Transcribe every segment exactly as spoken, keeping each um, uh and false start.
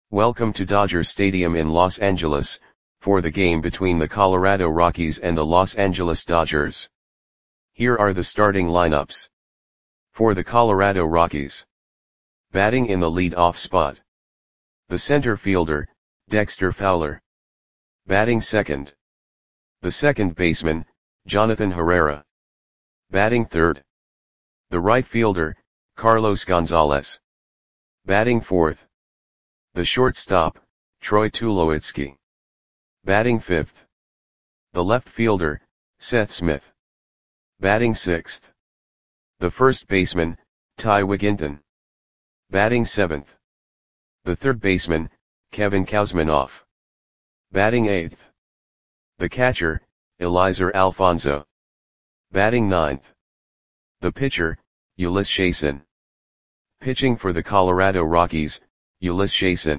Welcome to Dodger Stadium in Los Angeles, for the game between the Colorado Rockies and the Los Angeles Dodgers. Here are the starting lineups. For the Colorado Rockies. Batting in the lead-off spot. The center fielder, Dexter Fowler. Batting second. The second baseman, Jonathan Herrera. Batting third. The right fielder, Carlos Gonzalez. Batting fourth. The shortstop, Troy Tulowitzki. Batting fifth. The left fielder, Seth Smith. Batting sixth. The first baseman, Ty Wigginton. Batting seventh. The third baseman, Kevin Kuzminoff. Batting eighth. The catcher, Eliezer Alfonzo. Batting ninth. The pitcher, Ulyss Chasson. Pitching for the Colorado Rockies, Ulyss Chasson.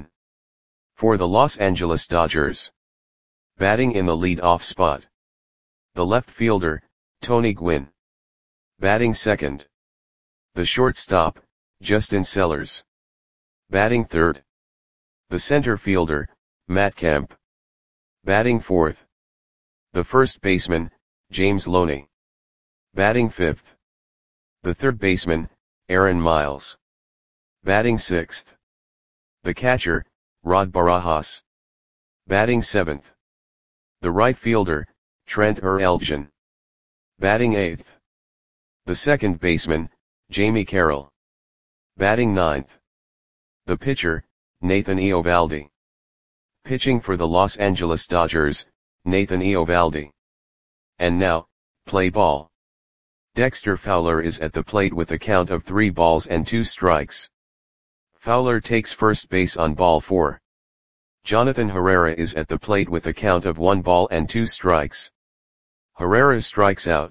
For the Los Angeles Dodgers. Batting in the lead-off spot. The left fielder, Tony Gwynn. Batting second. The shortstop, Justin Sellers. Batting third. The center fielder, Matt Kemp. Batting fourth. The first baseman, James Loney. Batting fifth. The third baseman, Aaron Miles. Batting sixth. The catcher, Rod Barajas. Batting seventh. The right fielder, Trent Ereljan. Batting eighth. The second baseman, Jamie Carroll. Batting ninth. The pitcher, Nathan Eovaldi. Pitching for the Los Angeles Dodgers, Nathan Eovaldi. And now, play ball. Dexter Fowler is at the plate with a count of three balls and two strikes. Fowler takes first base on ball four. Jonathan Herrera is at the plate with a count of one ball and two strikes. Herrera strikes out.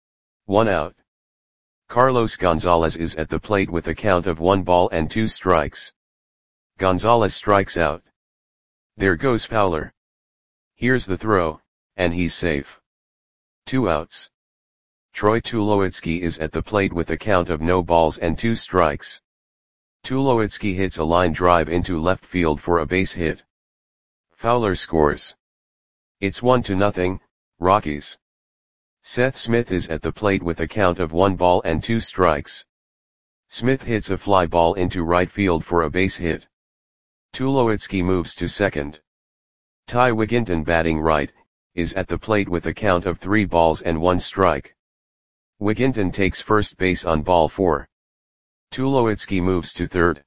One out. Carlos Gonzalez is at the plate with a count of one ball and two strikes. Gonzalez strikes out. There goes Fowler. Here's the throw, and he's safe. Two outs. Troy Tulowitzki is at the plate with a count of no balls and two strikes. Tulowitzki hits a line drive into left field for a base hit. Fowler scores. It's one to nothing, Rockies. Seth Smith is at the plate with a count of one ball and two strikes. Smith hits a fly ball into right field for a base hit. Tulowitzki moves to second. Ty Wigginton, batting right, is at the plate with a count of three balls and one strike. Wigginton takes first base on ball four. Tulowitzki moves to third.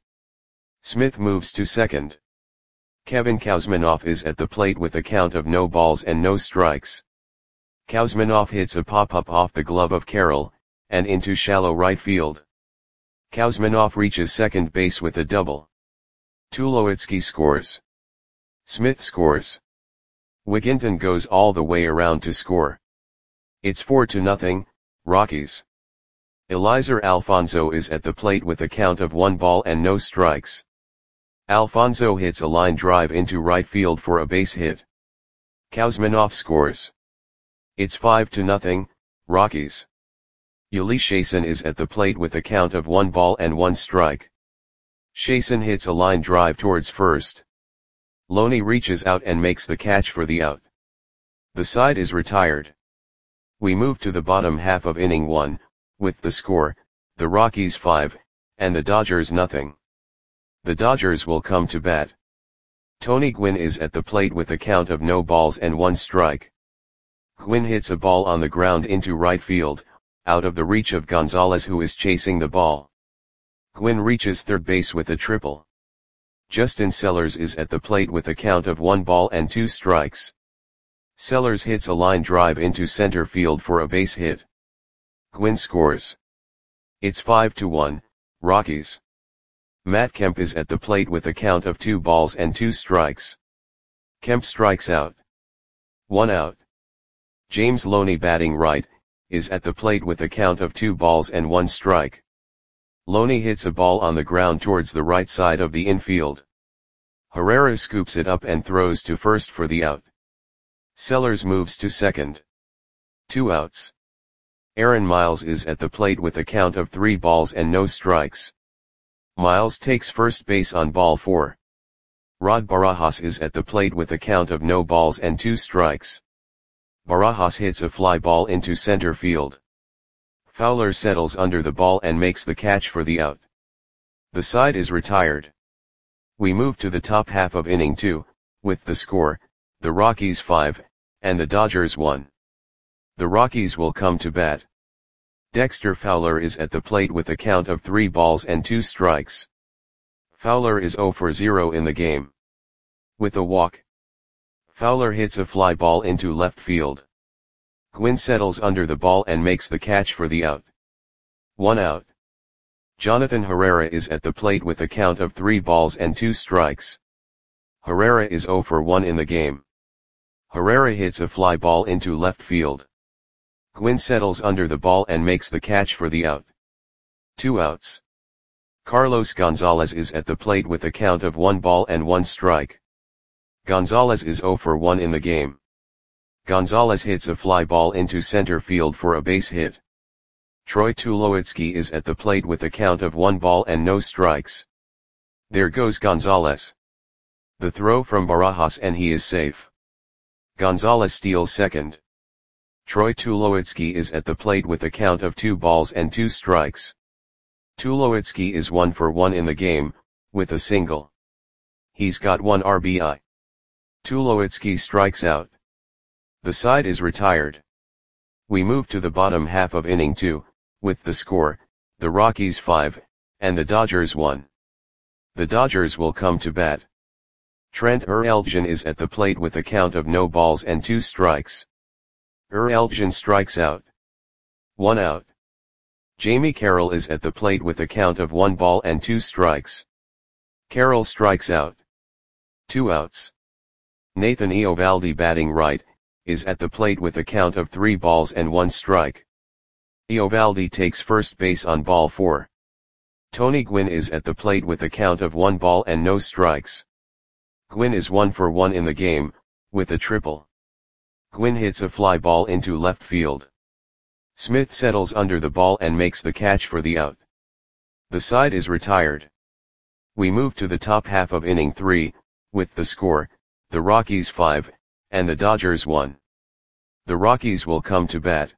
Smith moves to second. Kevin Kuzminoff is at the plate with a count of no balls and no strikes. Kuzminoff hits a pop-up off the glove of Carroll, and into shallow right field. Kuzminoff reaches second base with a double. Tulowitzki scores. Smith scores. Wigginton goes all the way around to score. It's four to nothing, Rockies. Eliezer Alfonzo is at the plate with a count of one ball and no strikes. Alfonzo hits a line drive into right field for a base hit. Kuzminoff scores. It's five to nothing, Rockies. Ulyss Chasson is at the plate with a count of one ball and one strike. Chasson hits a line drive towards first. Loney reaches out and makes the catch for the out. The side is retired. We move to the bottom half of inning one, with the score, the Rockies five, and the Dodgers nothing. The Dodgers will come to bat. Tony Gwynn is at the plate with a count of no balls and one strike. Gwynn hits a ball on the ground into right field, out of the reach of Gonzalez, who is chasing the ball. Gwynn reaches third base with a triple. Justin Sellers is at the plate with a count of one ball and two strikes. Sellers hits a line drive into center field for a base hit. Gwynn scores. It's five to one, Rockies. Matt Kemp is at the plate with a count of two balls and two strikes. Kemp strikes out. One out. James Loney, batting right, is at the plate with a count of two balls and one strike. Loney hits a ball on the ground towards the right side of the infield. Herrera scoops it up and throws to first for the out. Sellers moves to second. Two outs. Aaron Miles is at the plate with a count of three balls and no strikes. Miles takes first base on ball four. Rod Barajas is at the plate with a count of no balls and two strikes. Barajas hits a fly ball into center field. Fowler settles under the ball and makes the catch for the out. The side is retired. We move to the top half of inning two, with the score, the Rockies five, and the Dodgers one. The Rockies will come to bat. Dexter Fowler is at the plate with a count of three balls and two strikes. Fowler is zero for zero in the game. With a walk, Fowler hits a fly ball into left field. Gwynn settles under the ball and makes the catch for the out. One out. Jonathan Herrera is at the plate with a count of three balls and two strikes. Herrera is zero for one in the game. Herrera hits a fly ball into left field. Gwynn settles under the ball and makes the catch for the out. Two outs. Carlos Gonzalez is at the plate with a count of one ball and one strike. Gonzalez is zero for one in the game. Gonzalez hits a fly ball into center field for a base hit. Troy Tulowitzki is at the plate with a count of one ball and no strikes. There goes Gonzalez. The throw from Barajas and he is safe. Gonzalez steals second. Troy Tulowitzki is at the plate with a count of two balls and two strikes. Tulowitzki is one for one in the game, with a single. He's got one R B I. Tulowitzki strikes out. The side is retired. We move to the bottom half of inning two, with the score, the Rockies five, and the Dodgers one. The Dodgers will come to bat. Trent Ereljan is at the plate with a count of no balls and two strikes. Ereljan strikes out. One out. Jamie Carroll is at the plate with a count of one ball and two strikes. Carroll strikes out. Two outs. Nathan Eovaldi, batting right, is at the plate with a count of three balls and one strike. Eovaldi takes first base on ball four. Tony Gwynn is at the plate with a count of one ball and no strikes. Gwynn is one for one in the game, with a triple. Gwynn hits a fly ball into left field. Smith settles under the ball and makes the catch for the out. The side is retired. We move to the top half of inning three, with the score, the Rockies five, and the Dodgers one. The Rockies will come to bat.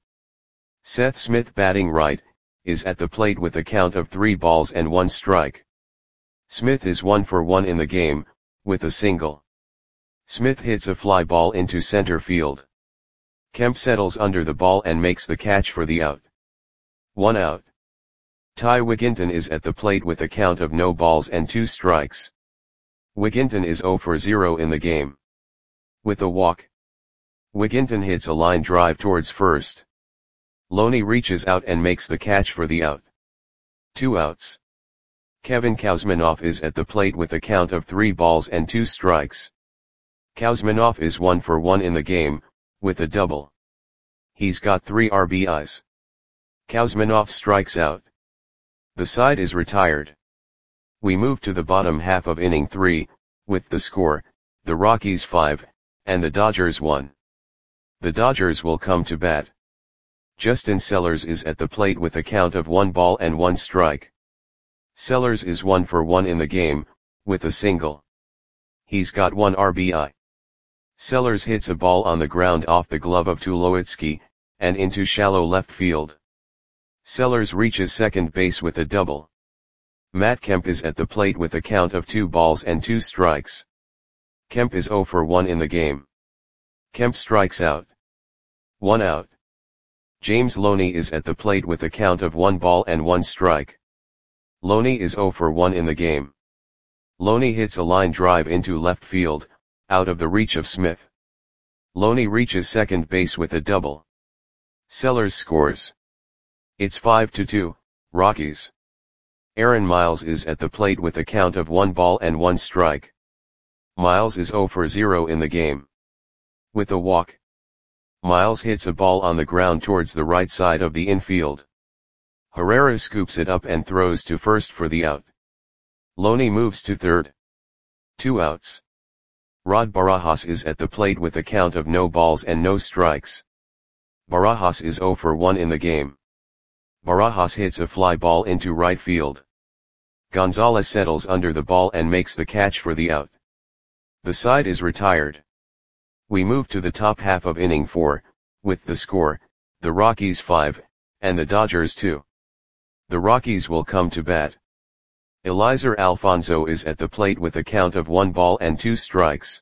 Seth Smith, batting right, is at the plate with a count of three balls and one strike. Smith is one for one in the game, with a single. Smith hits a fly ball into center field. Kemp settles under the ball and makes the catch for the out. One out. Ty Wigginton is at the plate with a count of no balls and two strikes. Wigginton is zero for zero in the game. With a walk, Wigginton hits a line drive towards first. Loney reaches out and makes the catch for the out. Two outs. Kevin Kouzmanoff is at the plate with a count of three balls and two strikes. Kouzmanoff is one for one in the game, with a double. He's got three R B Is. Kouzmanoff strikes out. The side is retired. We move to the bottom half of inning three, with the score, the Rockies five, and the Dodgers one. The Dodgers will come to bat. Justin Sellers is at the plate with a count of one ball and one strike. Sellers is one for one in the game, with a single. He's got one R B I. Sellers hits a ball on the ground off the glove of Tulowitzki, and into shallow left field. Sellers reaches second base with a double. Matt Kemp is at the plate with a count of two balls and two strikes. Kemp is zero for one in the game. Kemp strikes out. One out. James Loney is at the plate with a count of one ball and one strike. Loney is zero for one in the game. Loney hits a line drive into left field, out of the reach of Smith. Loney reaches second base with a double. Sellers scores. It's five to two, Rockies. Aaron Miles is at the plate with a count of one ball and one strike. Miles is zero for zero in the game. With a walk, Miles hits a ball on the ground towards the right side of the infield. Herrera scoops it up and throws to first for the out. Loney moves to third. Two outs. Rod Barajas is at the plate with a count of no balls and no strikes. Barajas is zero for one in the game. Barajas hits a fly ball into right field. Gonzalez settles under the ball and makes the catch for the out. The side is retired. We move to the top half of inning four, with the score, the Rockies five, and the Dodgers two. The Rockies will come to bat. Eliezer Alfonzo is at the plate with a count of one ball and two strikes.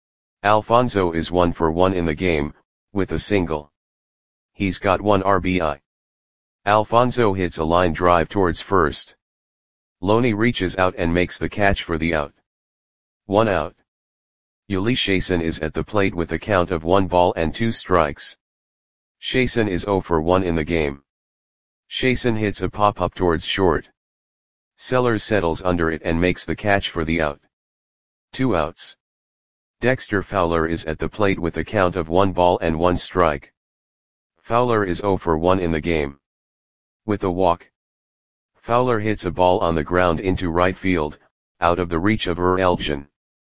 Alfonzo is one for one in the game, with a single. He's got one R B I. Alfonzo hits a line drive towards first. Loney reaches out and makes the catch for the out. One out. Uli Chasen is at the plate with a count of one ball and two strikes. Chasen is zero for one in the game. Chasen hits a pop-up towards short. Sellers settles under it and makes the catch for the out. Two outs. Dexter Fowler is at the plate with a count of one ball and one strike. Fowler is zero for one in the game. With a walk. Fowler hits a ball on the ground into right field, out of the reach of Er Elgin.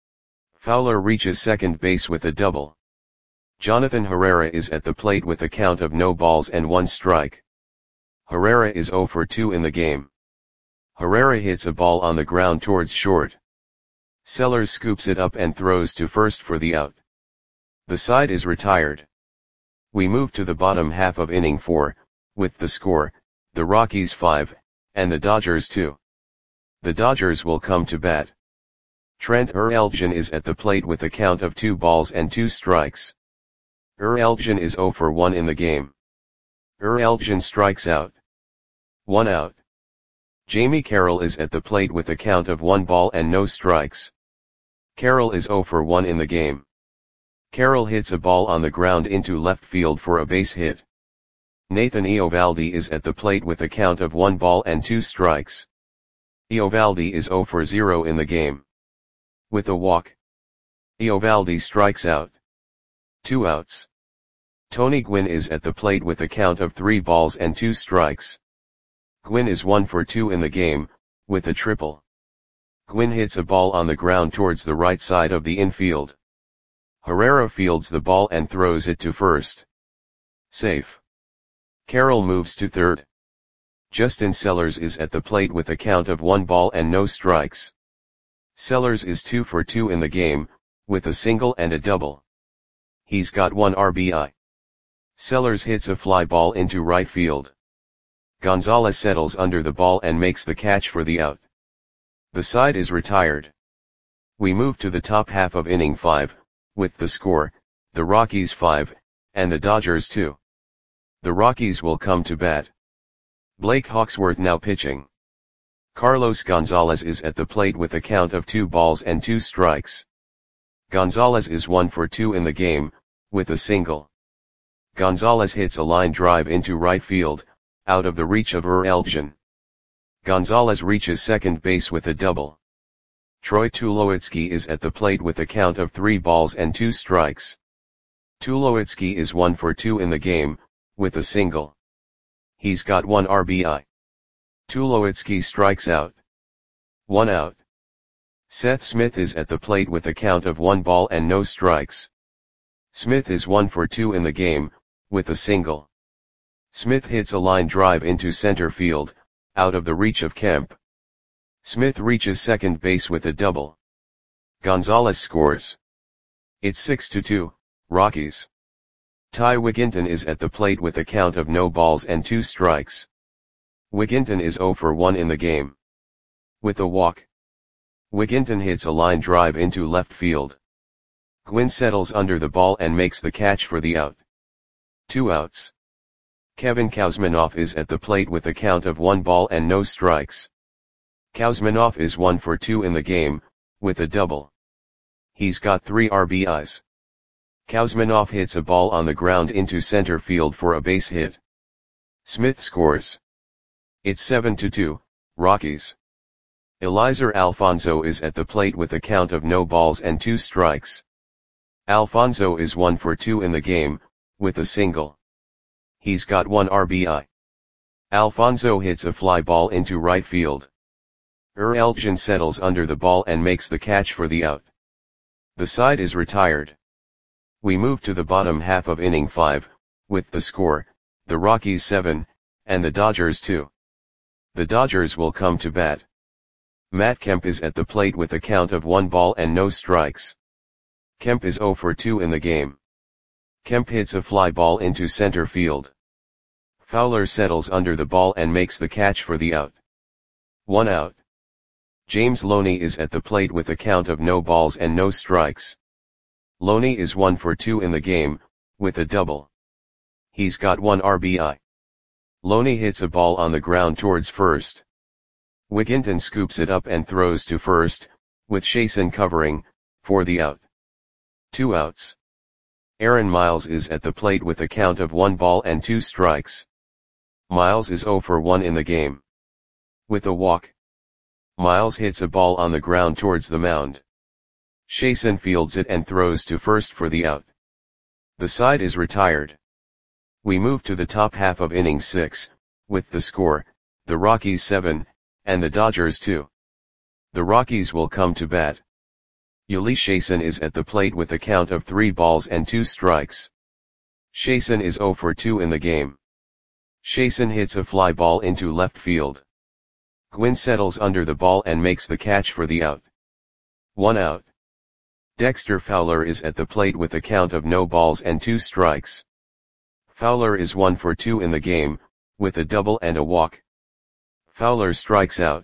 Fowler reaches second base with a double. Jonathan Herrera is at the plate with a count of no balls and one strike. Herrera is zero for two in the game. Herrera hits a ball on the ground towards short. Sellers scoops it up and throws to first for the out. The side is retired. We move to the bottom half of inning four, with the score, the Rockies five, and the Dodgers two. The Dodgers will come to bat. Trent Er Elgin is at the plate with a count of two balls and two strikes. Er Elgin is zero for one in the game. Er Elgin strikes out. One out. Jamie Carroll is at the plate with a count of one ball and no strikes. Carroll is zero for one in the game. Carroll hits a ball on the ground into left field for a base hit. Nathan Eovaldi is at the plate with a count of one ball and two strikes. Eovaldi is zero for zero in the game. With a walk. Eovaldi strikes out. Two outs. Tony Gwynn is at the plate with a count of three balls and two strikes. Gwynn is one for two in the game, with a triple. Gwynn hits a ball on the ground towards the right side of the infield. Herrera fields the ball and throws it to first. Safe. Carroll moves to third. Justin Sellers is at the plate with a count of one ball and no strikes. Sellers is two for two in the game, with a single and a double. He's got one R B I. Sellers hits a fly ball into right field. Gonzalez settles under the ball and makes the catch for the out. The side is retired. We move to the top half of inning five, with the score, the Rockies five, and the Dodgers two. The Rockies will come to bat. Blake Hawksworth now pitching. Carlos Gonzalez is at the plate with a count of two balls and two strikes. Gonzalez is one for two in the game, with a single. Gonzalez hits a line drive into right field, out of the reach of Er Elgin. Gonzalez reaches second base with a double. Troy Tulowitzki is at the plate with a count of three balls and two strikes. Tulowitzki is one for two in the game, with a single. He's got one R B I. Tulowitzki strikes out. One out. Seth Smith is at the plate with a count of one ball and no strikes. Smith is one for two in the game, with a single. Smith hits a line drive into center field, out of the reach of Kemp. Smith reaches second base with a double. Gonzalez scores. It's six to two, Rockies. Ty Wigginton is at the plate with a count of no balls and two strikes. Wigginton is zero for one in the game. With a walk. Wigginton hits a line drive into left field. Gwynn settles under the ball and makes the catch for the out. Two outs. Kevin Kouzmanoff is at the plate with a count of one ball and no strikes. Kouzmanoff is one for two in the game, with a double. He's got three R B Is. Kouzmanoff hits a ball on the ground into center field for a base hit. Smith scores. It's seven to two, Rockies. Eliezer Alfonzo is at the plate with a count of no balls and two strikes. Alfonzo is one for two in the game, with a single. He's got one R B I. Alfonzo hits a fly ball into right field. Er Elgin settles under the ball and makes the catch for the out. The side is retired. We move to the bottom half of inning five, with the score, the Rockies seven, and the Dodgers two. The Dodgers will come to bat. Matt Kemp is at the plate with a count of one ball and no strikes. Kemp is zero for two in the game. Kemp hits a fly ball into center field. Fowler settles under the ball and makes the catch for the out. One out. James Loney is at the plate with a count of no balls and no strikes. Loney is one for two in the game, with a double. He's got one R B I. Loney hits a ball on the ground towards first. Wigginton scoops it up and throws to first, with Chasen covering, for the out. Two outs. Aaron Miles is at the plate with a count of one ball and two strikes. Miles is zero for one in the game. With a walk. Miles hits a ball on the ground towards the mound. Chasen fields it and throws to first for the out. The side is retired. We move to the top half of inning six, with the score, the Rockies seven, and the Dodgers two. The Rockies will come to bat. Jhoulys Chasen is at the plate with a count of three balls and two strikes. Chasen is zero for two in the game. Chasen hits a fly ball into left field. Gwynn settles under the ball and makes the catch for the out. One out. Dexter Fowler is at the plate with a count of no balls and two strikes. Fowler is one for two in the game, with a double and a walk. Fowler strikes out.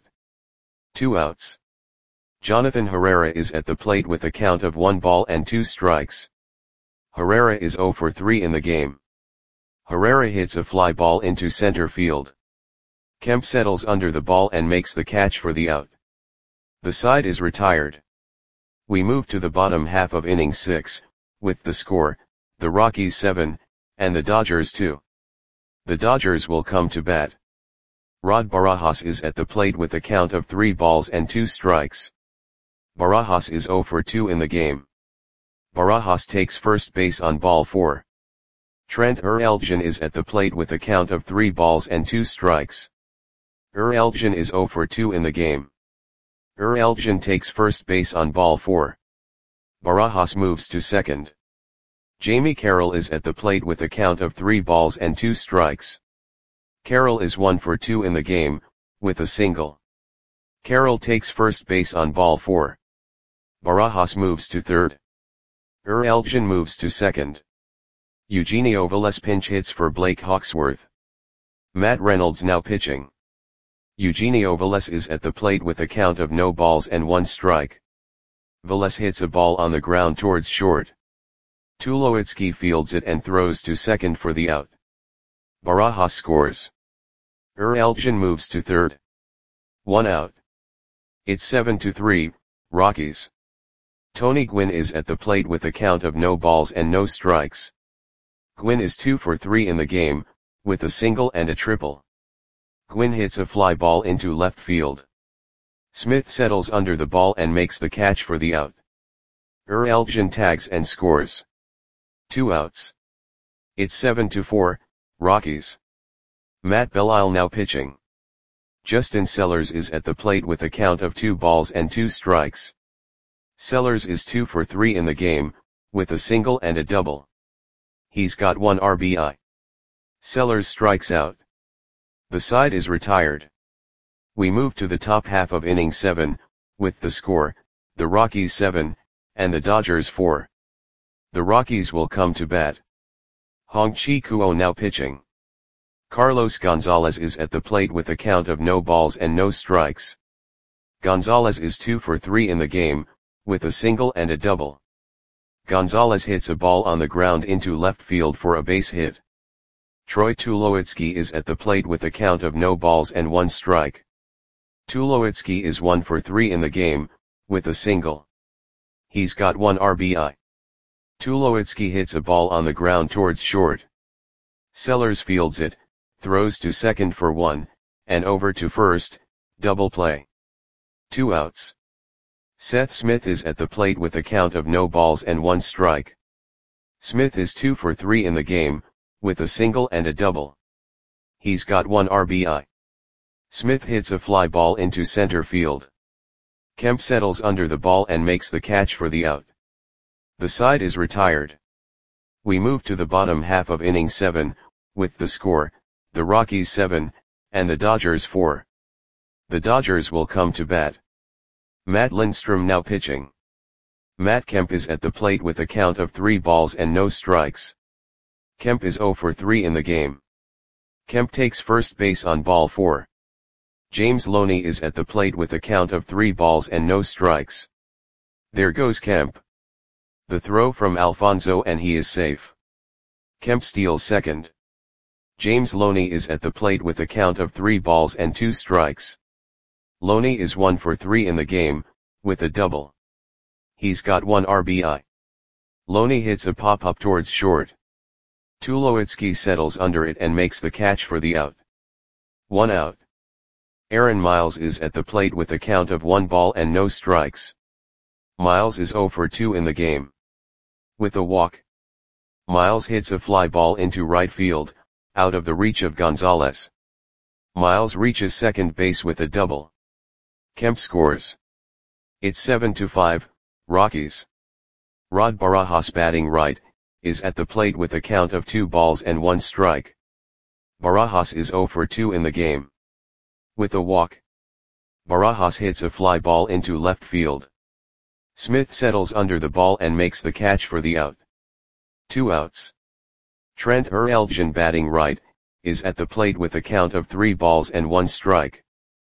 Two outs. Jonathan Herrera is at the plate with a count of one ball and two strikes. Herrera is zero for three in the game. Herrera hits a fly ball into center field. Kemp settles under the ball and makes the catch for the out. The side is retired. We move to the bottom half of inning six, with the score, the Rockies seven, and the Dodgers two. The Dodgers will come to bat. Rod Barajas is at the plate with a count of three balls and two strikes. Barajas is zero for two in the game. Barajas takes first base on ball four. Trent Erelgin is at the plate with a count of three balls and two strikes. Erelgin is zero for two in the game. Erelgin takes first base on ball four. Barajas moves to second. Jamie Carroll is at the plate with a count of three balls and two strikes. Carroll is one for two in the game, with a single. Carroll takes first base on ball four. Barajas moves to third. Erelgin moves to second. Eugenio Velez pinch hits for Blake Hawksworth. Matt Reynolds now pitching. Eugenio Velez is at the plate with a count of no balls and one strike. Velez hits a ball on the ground towards short. Tulowitzki fields it and throws to second for the out. Barajas scores. Erelgin moves to third. One out. It's seven to three, Rockies. Tony Gwynn is at the plate with a count of no balls and no strikes. Gwynn is two for three in the game, with a single and a triple. Gwynn hits a fly ball into left field. Smith settles under the ball and makes the catch for the out. Erelgin tags and scores. Two outs. It's seven to four, Rockies. Matt Belisle now pitching. Justin Sellers is at the plate with a count of two balls and two strikes. Sellers is two for three in the game, with a single and a double. He's got one R B I. Sellers strikes out. The side is retired. We move to the top half of inning seven, with the score, the Rockies seven, and the Dodgers four. The Rockies will come to bat. Hong-Chi Kuo now pitching. Carlos Gonzalez is at the plate with a count of no balls and no strikes. Gonzalez is two for three in the game, with a single and a double. Gonzalez hits a ball on the ground into left field for a base hit. Troy Tulowitzki is at the plate with a count of no balls and one strike. Tulowitzki is one for three in the game, with a single. He's got one R B I. Tulowitzki hits a ball on the ground towards short. Sellers fields it, throws to second for one, and over to first, double play. Two outs. Seth Smith is at the plate with a count of no balls and one strike. Smith is two for three in the game, with a single and a double. He's got one R B I. Smith hits a fly ball into center field. Kemp settles under the ball and makes the catch for the out. The side is retired. We move to the bottom half of inning seven, with the score, the Rockies seven, and the Dodgers four. The Dodgers will come to bat. Matt Lindstrom now pitching. Matt Kemp is at the plate with a count of three balls and no strikes. Kemp is zero for three in the game. Kemp takes first base on ball four. James Loney is at the plate with a count of three balls and no strikes. There goes Kemp. The throw from Alfonzo and he is safe. Kemp steals second. James Loney is at the plate with a count of three balls and two strikes. Loney is one for three in the game, with a double. He's got one R B I. Loney hits a pop-up towards short. Tulowitzki settles under it and makes the catch for the out. One out. Aaron Miles is at the plate with a count of one ball and no strikes. Miles is zero for two in the game. With a walk. Miles hits a fly ball into right field, out of the reach of Gonzalez. Miles reaches second base with a double. Kemp scores. It's seven to five, Rockies. Rod Barajas, batting right, is at the plate with a count of two balls and one strike. Barajas is zero for two in the game. With a walk. Barajas hits a fly ball into left field. Smith settles under the ball and makes the catch for the out. Two outs. Trent Erelgin, batting right, is at the plate with a count of three balls and one strike.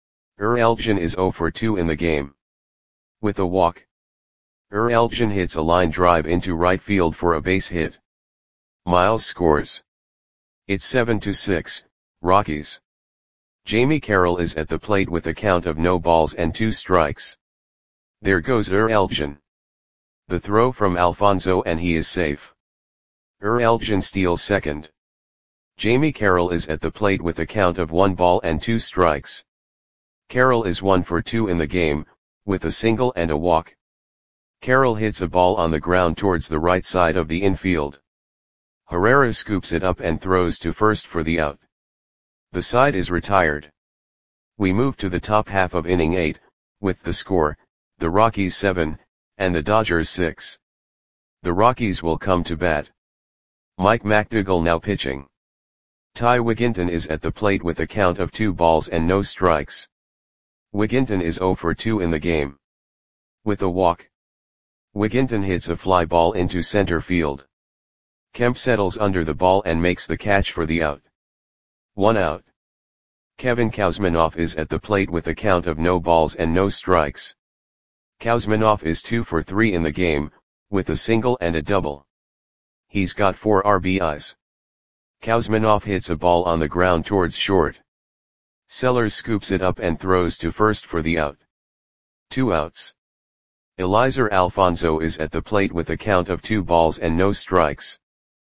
Erelgin is zero for two in the game. With a walk. Erelgin hits a line drive into right field for a base hit. Miles scores. It's seven to six, Rockies. Jamie Carroll is at the plate with a count of no balls and two strikes. There goes Erelgin. The throw from Alfonzo and he is safe. Erelgin steals second. Jamie Carroll is at the plate with a count of one ball and two strikes. Carroll is one for two in the game, with a single and a walk. Carroll hits a ball on the ground towards the right side of the infield. Herrera scoops it up and throws to first for the out. The side is retired. We move to the top half of inning eight, with the score, the Rockies seven, and the Dodgers six. The Rockies will come to bat. Mike McDougall now pitching. Ty Wigginton is at the plate with a count of two balls and no strikes. Wigginton is zero for two in the game. With a walk. Wigginton hits a fly ball into center field. Kemp settles under the ball and makes the catch for the out. One out. Kevin Kouzmanoff is at the plate with a count of no balls and no strikes. Kouzmanoff is two for three in the game, with a single and a double. He's got four R B Is. Kouzmanoff hits a ball on the ground towards short. Sellers scoops it up and throws to first for the out. Two outs. Eliezer Alfonzo is at the plate with a count of two balls and no strikes.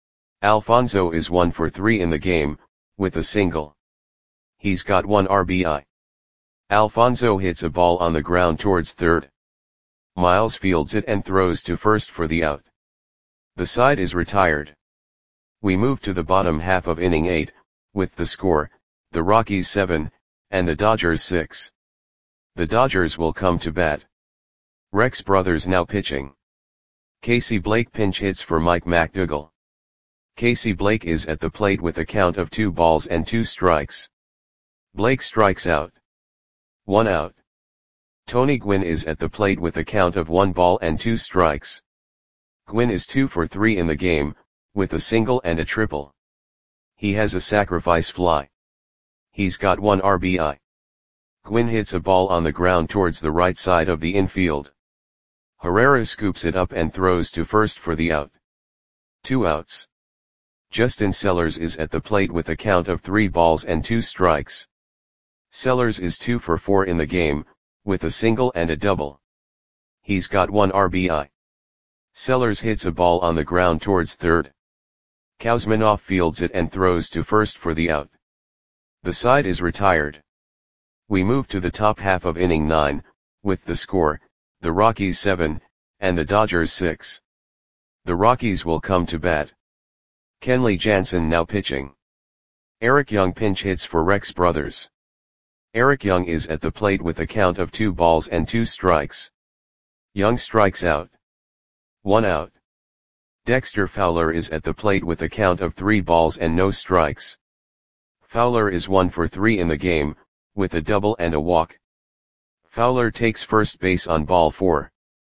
Alfonzo is one for three in the game, with a single. He's got one R B I. Alfonzo hits a ball on the ground towards third. Miles fields it and throws to first for the out. The side is retired. We move to the bottom half of inning eight, with the score, the Rockies seven, and the Dodgers six. The Dodgers will come to bat. Rex Brothers now pitching. Casey Blake pinch hits for Mike McDougall. Casey Blake is at the plate with a count of two balls and two strikes. Blake strikes out. One out. Tony Gwynn is at the plate with a count of one ball and two strikes. Gwynn is two for three in the game, with a single and a triple. He has a sacrifice fly. He's got one R B I. Gwynn hits a ball on the ground towards the right side of the infield. Herrera scoops it up and throws to first for the out. Two outs. Justin Sellers is at the plate with a count of three balls and two strikes. Sellers is two for four in the game, with a single and a double. He's got one R B I. Sellers hits a ball on the ground towards third. Kouzmanoff fields it and throws to first for the out. The side is retired. We move to the top half of inning nine, with the score, the Rockies seven, and the Dodgers six. The Rockies will come to bat. Kenley Jansen now pitching. Eric Young pinch hits for Rex Brothers. Eric Young is at the plate with a count of two balls and two strikes. Young strikes out. One out. Dexter Fowler is at the plate with a count of three balls and no strikes. Fowler is one for three in the game, with a double and a walk. Fowler takes first base on ball four.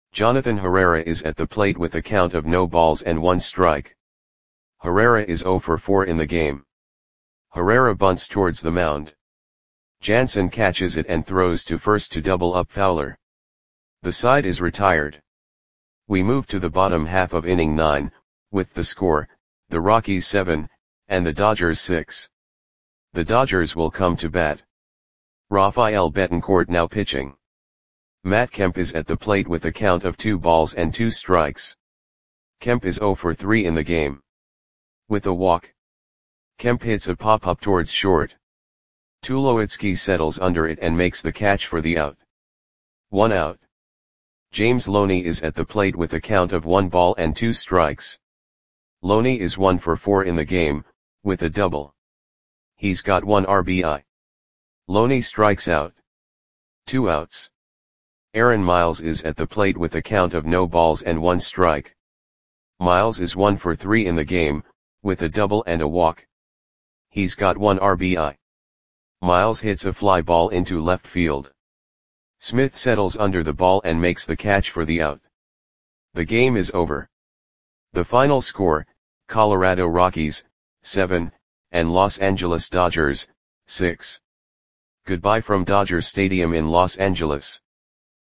Jonathan Herrera is at the plate with a count of no balls and one strike. Herrera is zero for four in the game. Herrera bunts towards the mound. Jansen catches it and throws to first to double up Fowler. The side is retired. We move to the bottom half of inning nine, with the score, the Rockies seven, and the Dodgers six. The Dodgers will come to bat. Rafael Betancourt now pitching. Matt Kemp is at the plate with a count of two balls and two strikes. Kemp is zero for three in the game. With a walk, Kemp hits a pop-up towards short. Tulowitzki settles under it and makes the catch for the out. One out. James Loney is at the plate with a count of one ball and two strikes. Loney is one for four in the game, with a double. He's got one R B I. Loney strikes out. Two outs. Aaron Miles is at the plate with a count of no balls and one strike. Miles is one for three in the game, with a double and a walk. He's got one R B I. Miles hits a fly ball into left field. Smith settles under the ball and makes the catch for the out. The game is over. The final score, Colorado Rockies, seven, and Los Angeles Dodgers, six. Goodbye from Dodger Stadium in Los Angeles.